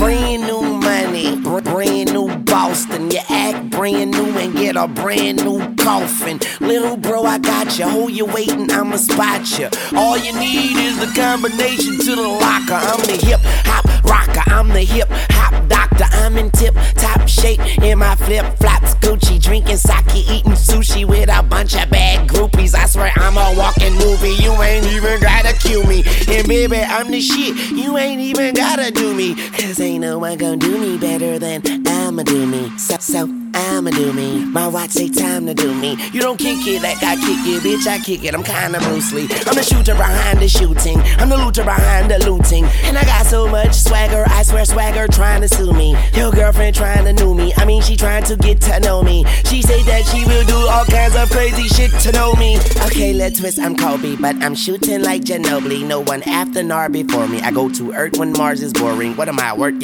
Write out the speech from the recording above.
brand new money, brand new Boston. You act brand new and get a brand new coffin. Little bro, I got you. Hold your weight and I'ma spot you. All you need is the combination to the locker. I'm the hip hop rocker. I'm the hip hop doctor. I'm in tip top shape in my flip flops, Gucci, drinking sake, eating sushi with a bunch of bad groupies. I swear I'm a walking movie. You ain't even gotta cue me. And baby, I'm the shit. You ain't even gotta do me. Cause ain't no one gonna do me better than I'ma do me. So I'ma do me. My watch say time to do me. You don't kick it like I kick it, bitch, I kick it. I'm kinda Bruce Lee. I'm the shooter behind the shooting. I'm the looter behind the looting. And I got so much swagger, I swear swagger trying to sue me. Your girlfriend trying to know me. I mean, she trying to get to know me. She say that she will do all kinds of crazy shit to know me. Okay, let's twist, I'm Kobe, but I'm shooting like Ginobili. No one after nor before me. I go to Earth when Mars is boring. What am I, work?